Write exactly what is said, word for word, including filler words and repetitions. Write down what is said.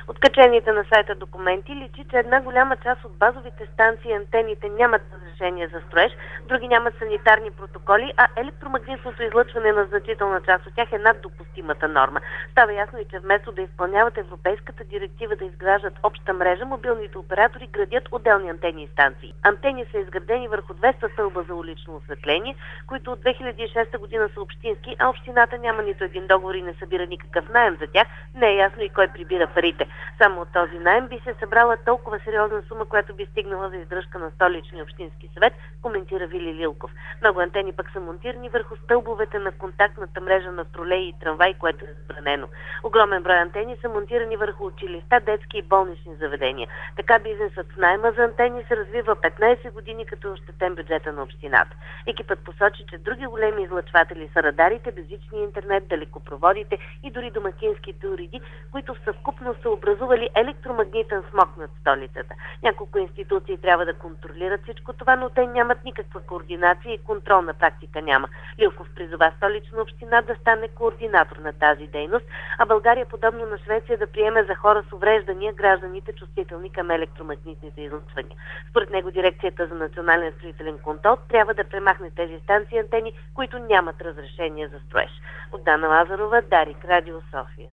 От качените на сайта документи личи, че една голяма част от базовите станции и антените нямат разрешение за строеж, други нямат санитарни протоколи, а електромагнитното излъчване на значителна част от тях е над допустимата норма. Става ясно и, че вместо да изпълняват европейската директива да изграждат обща мрежа, мобилните оператори градят отделни антени и станции. Антени са изградени върху двеста стълба за улично осветление, които от две хиляди и шеста година са общински, а общината няма нито един договор и не събира никакъв наем за тях. Не е ясно и кой прибира парите. Само от този наем би се събрала толкова сериозна сума, която би стигнала за издръжка на столичния общински съвет, коментира Вили Лилков. Много антени пък са монтирани върху стълбовете на контактната мрежа на тролеи и трамвай, което е забранено. Огромен брой антени са монтирани върху училища, детски и болнични заведения. Така бизнесът в найма за антени се развива петнайсет години, като е ощетен бюджета на общината. Екипът посочи, че други големи излъчватели са радарите, безжичния интернет, далекопроводите и дори домакинските уреди, които в съвкупност са образували електромагнитен смог над столицата. Няколко институции трябва да контролират всичко това, но те нямат никаква координация и контрол на практика няма. Лилков призова столична община да стане координатор на тази дейност, а България, подобно на Швеция, да приеме за хора с увреждания гражданите чувствителни към електромагнитните излъчвания. Според него дирекцията за национален строителен контрол трябва да премахне тези станции антени, които нямат разрешение за строеж. От Дана Лазарова, Дарик, Радио София.